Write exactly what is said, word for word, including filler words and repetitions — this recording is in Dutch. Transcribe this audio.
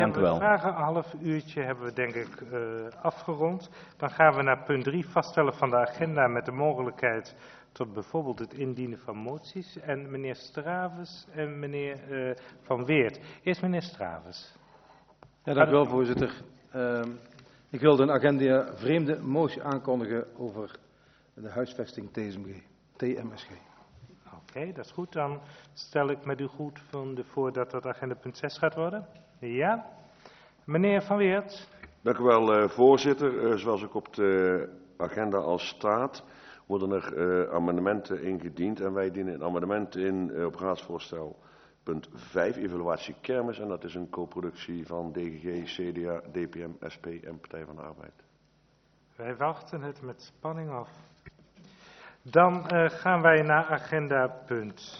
Dank u We wel. vragen een half uurtje hebben we denk ik uh, afgerond. Dan gaan we naar punt drie, vaststellen van de agenda met de mogelijkheid tot bijvoorbeeld het indienen van moties. En meneer Stravens en meneer uh, Van Weert. Eerst meneer Stravens. Ja, dank u wel, voorzitter. Uh, ik wilde een agenda vreemde motie aankondigen over de huisvesting T M S G. Oké, okay, dat is goed. Dan stel ik met u goed voor dat dat agenda punt zes gaat worden. Ja. Meneer Van Weert. Dank u wel, uh, voorzitter. Uh, zoals ook op de agenda al staat, worden er uh, amendementen ingediend. En wij dienen een amendement in uh, op raadsvoorstel punt vijf, evaluatie kermis. En dat is een co-productie van D G G, C D A, D P M, S P en Partij van de Arbeid. Wij wachten het met spanning af. Dan uh, gaan wij naar agenda punt